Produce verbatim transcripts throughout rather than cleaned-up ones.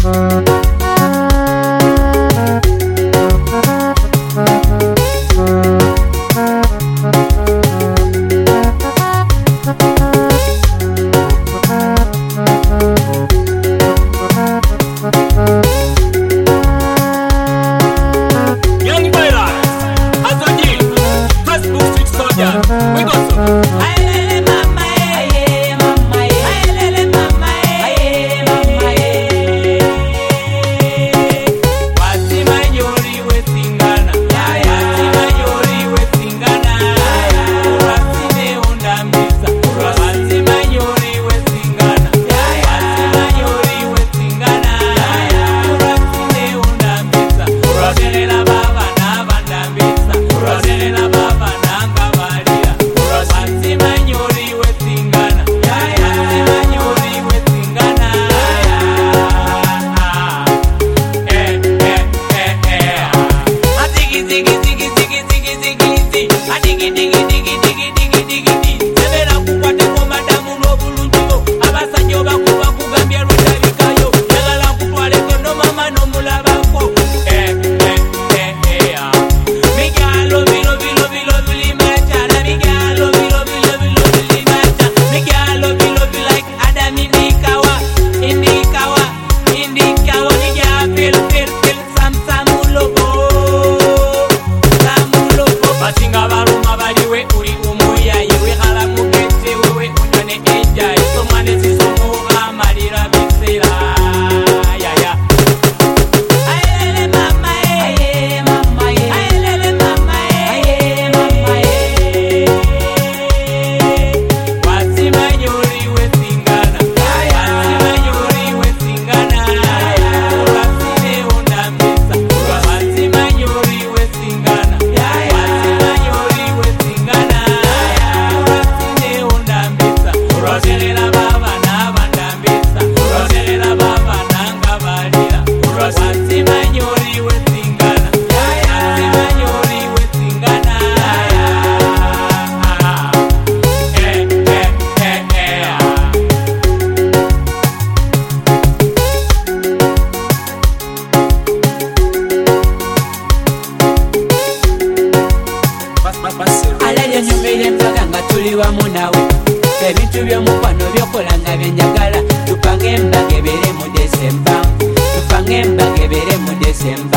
Ebintu byomukwano byokola nga byenjagala. Tupange embaga ebere mu Desemba, tupange embaga ebere mu Desemba.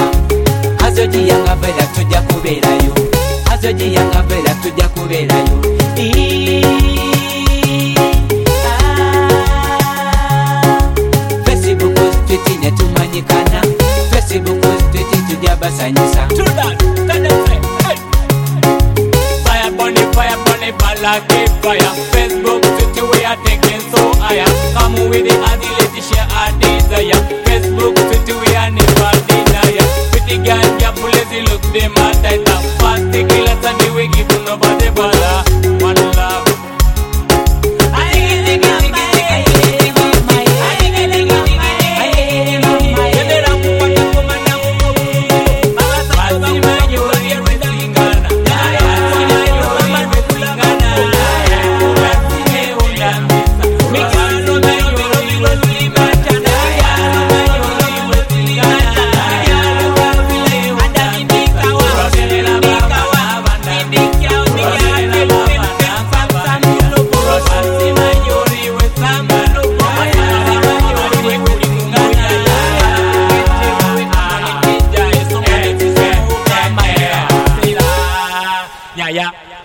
Hazoji yanga vela tujja kubeerayo, hazoji yanga vela tujja kubeerayo. Facebook Twitter ne tumanyikana, Facebook Twitter tujja basanyisa. Fire bunny, fire bunny, balake fire. Facebook Twitter we are taking so higher. Come with the agility, share our desire. Facebook Twitter we are never deny. Pretty girl, your policy look them at tighter. Fast killers and we give nobody bother. One love. Yeah, yeah.